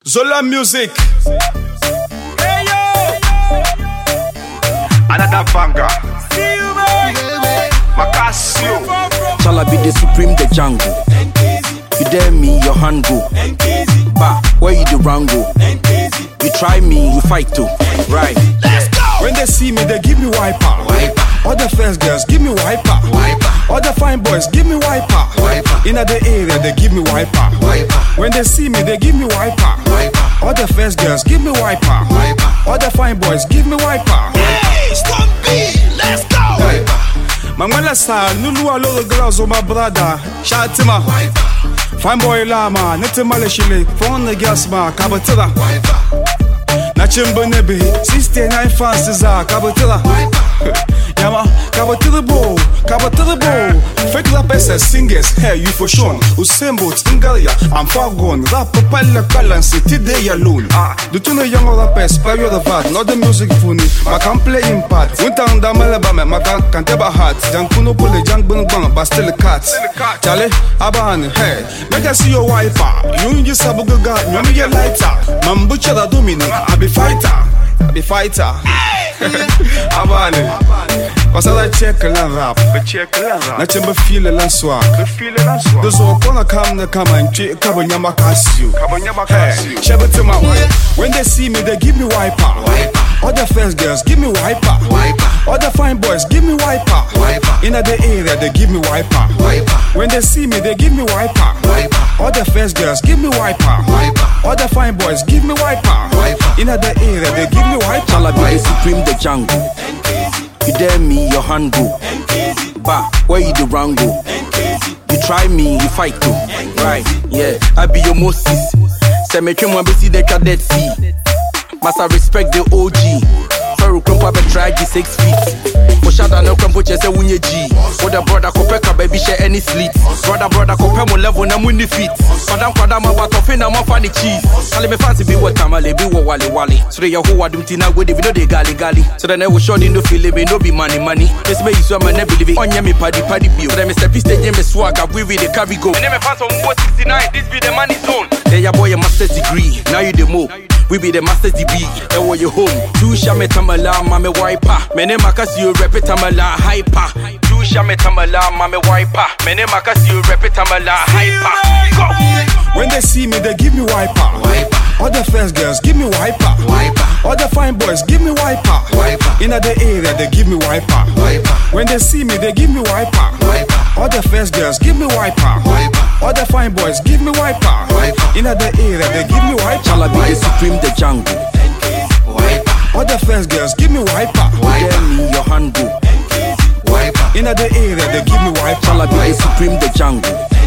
Zola Music. Hey yo, Another banger. see you man. Macasio. Shall I be the supreme, the jungle? You dare me, your hand go. Bah, where you the rango? You try me, you fight too. Right. Let's go. When they see me, they give me wiper. All the first girls give me wiper. All the fine boys give me wiper. In the area, they give me wiper. When they see me, they give me wiper. All the first girls give me wiper. All the fine boys give me wiper. Hey, Stone B, let's go. Mangwala sa nulu a lot of girls on my brother. Shout to my fine boy lama. Nete maleshile phone the gas ma kabatila. Na chimbo nebe 69 fans za kabatila. Yama kabatila bo. Fake rappers and singers, hey you for sure. Usembo Tingalia, I'm far gone. Rap pala kalansi today alone. The two young rappers, period of art, not the music funny. I can play in part. Winter da malabama, maka can teba heart. Jankuno pole jang bang bang, but still a cat. Charlie, Aban, hey, make I see your wiper. You just have a good guy, you me a lighter. Mambucha da domino, I be fighter. Abane. Cause I check a rap. Let him feel a land swag. Those who are gonna come and check Kabanyama Casio. When they see me, they give me wiper. All the first girls give me wiper. All the fine boys give me wiper. In the area, they give me wiper. When they see me, they give me wiper. All the first girls give me wiper. All the fine boys give me wiper. In the area, they give me wiper. Shall I be the supreme, the jungle? You dare me, your hand go. Bah, where you the rango? You try me, you fight too. Right, yeah, I be your Moses. Cemetery one be see the cadet sea. Must I respect the OG? Ferro Crumpa be try 6 feet. For shadow no crumpo just a winnie G. For the brother kopeka baby share any sleep. Brother kope mo level na muni feet. Madam kwadama batofe na mo funny cheese. Kale me fancy be what tamale be wo wale. So they ho wadum tina go we know they gali. So then I will show no feel me no be money. This may so man never believe it. Onya me paddy bio. So then me step stage me swag we the carry go. And then me fans on 69 this be the money zone. Then your boy a master's degree. Now you the mo. We be the master's DB, and where you home. Do shame tamala, mame wiper. Mene makas you rep tamala hyper. Do shame tamala, mame wiper. Mene makas you rep tamala hyper. Go. When they see me, they give me wiper. All the first girls give me wiper. All the fine boys give me wiper. In the area, they give me wiper. When they see me, they give me wiper. All the first girls give me wiper. All the fine boys give me wiper. In the area, they give me wiper. Shall I be the supreme, the jungle? All the first girls give me wiper. You dare me, your hand go. In the area, they give me wiper. Shall I be the supreme, the jungle?